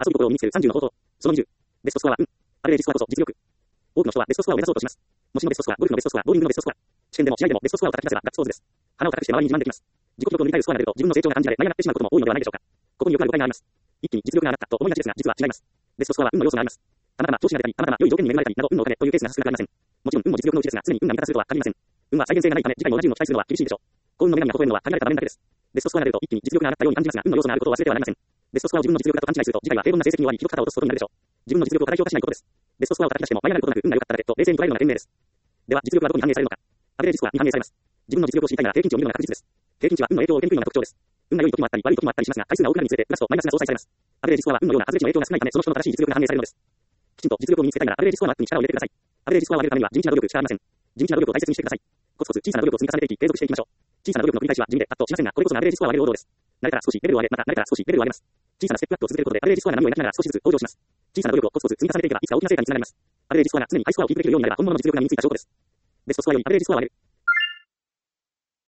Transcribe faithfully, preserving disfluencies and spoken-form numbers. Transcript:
遊び心を身につけるさんじゅうの方法。そのにじゅう。ベストスコアは、うん。アベレージスコアこそ実力。多くの人はベストスコアを目指そうとします。模試のベストスコア、ゴルフのベストスコア、ボーリングのベストスコア。試験でも試合でもベストスコアを叩き出せばガッツポーズです。鼻を高くして周りに自慢できます。自己記録を塗り替えるスコアが出ると自分の成長が感じられ、舞い上がってしまうことも多いのではないでしょうか。ここによくある誤解があります。一気に実力が上がったと思いがちですが、実は違います。ベストスコアは運の要素があります。たまたま調子が出たり、たまたま良い条件に恵まれたりなど運のおかげというケースが少なくありません。もちろん運も実力のうちですが、常に運が味方するとは限りません。運は再現性がないため、次回も同じ運を期待するのは厳しいでしょう。幸運の女神が微笑むのは限られた場面だけです。ベストスコアが出ると一気に実力が上がったように感じますが、運の要素があることを忘れてはなりません。ベストスコアを自分の実力だと勘違いすると、次回は平凡な成績に終わり、記録肩を落とすことになるでしょう。自分の実力を叩き落としないことです。ベストスコアを叩き出しても舞い上がることなく運が良かっただけと冷静に捉えるのが賢明です。では、実力はどこに反映されるのか。アベレージスコアに反映されます。自分の実力を知りたいなら平均値を見るのが確実です。平均値は運の影響を受けにくいのが特徴です。運が良い時もあったり悪い時もあったりしますが、回数が多くなるにつれてプラスとマイナスが相殺されます。アベレージスコアは運のような外れ値の影響が少ないため、その人の正しい実力が反映されるのです。きちんと実力を身につけたいならアベレージスコアのアップに力を入れてください。アベレージスコアを上げるためには地道な努力しかありません。地道な努力を大切にしてください。コツコツ小さな努力を積み重ねていき、継続していきましょう。小さな努力の繰り返しは地味でパッとしませんが、これこそがアベレージスコアを上げる王道です。慣れたら少しレベルを上げ、また慣れたら少しレベルを上げます。小さなステップアップを続けることでアベレージスコアが波を描きながら少しずつ向上します。小さな努力をコツコツ積み重ねていけばいつか大きな成果につながります。アベレージスコアが常にハイスコアをキープできるようになれば本物の実力が身についた証拠です。ベストスコアよりアベレージスコアを上げる。